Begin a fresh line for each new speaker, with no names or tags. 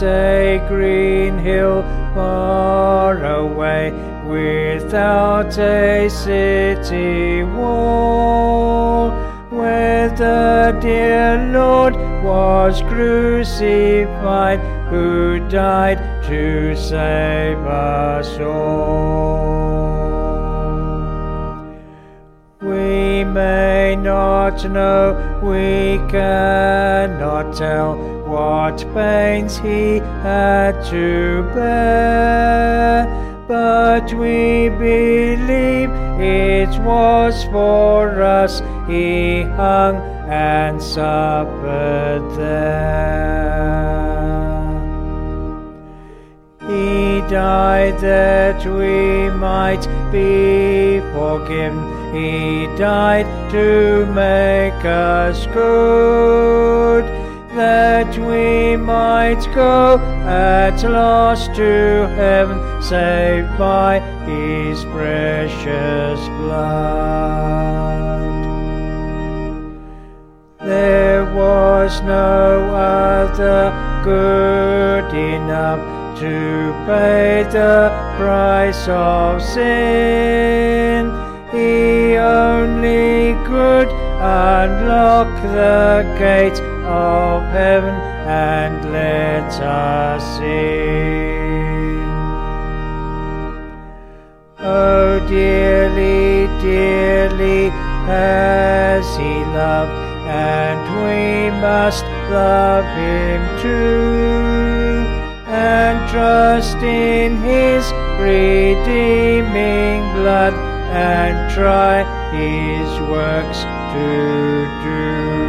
a green hill far away, without a city wall, where the dear Lord was crucified, who died to save us all. We may not know, we cannot tell what pains he had to bear, but we believe it was for us he hung and suffered there. He died that we might be forgiven. He died to make us good, that we might go at last to heaven, saved by his precious blood. There was no other good enough to pay the price of sin. He only could unlock the gate of heaven and let us in. Oh, dearly, dearly has he loved, and we must love him too, and trust in his redeeming blood, and try his works to do.